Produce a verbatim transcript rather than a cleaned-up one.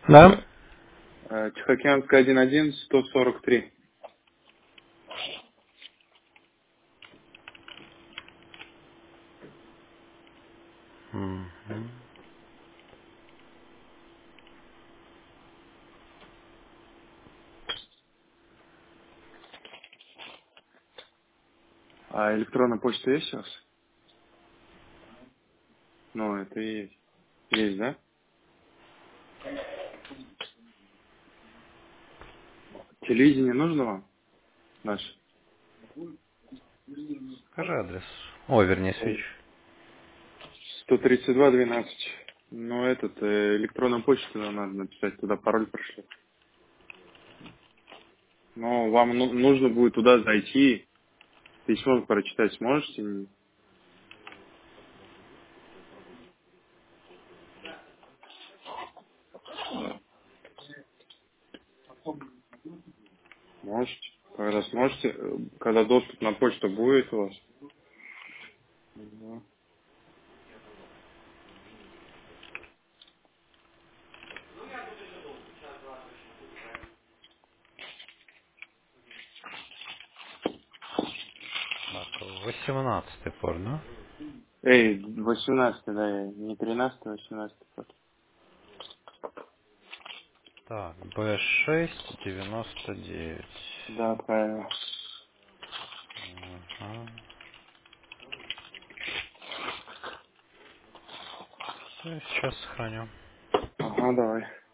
Да? Э, Тихоокеанская один один сто сорок три. Мгм. А электронная почта есть у вас? Ну, это и есть. Есть, да? Телевидение нужно вам? Наше? Скажи адрес. Ой, вернее, свич. сто тридцать два двенадцать. Ну, этот, э, электронную почту нам надо написать, туда пароль прошли. Но вам ну- нужно будет туда зайти, письмо прочитать сможете? Можете. Когда сможете, э, когда доступ на почту будет у вас. Да. Так, восемнадцатый пор, да? Эй, восемнадцатый, да, я не тринадцатый, восемнадцатый. Так, Б шесть девяносто девять. Да, правильно. Ага. Все, сейчас сохраню. Ага, давай.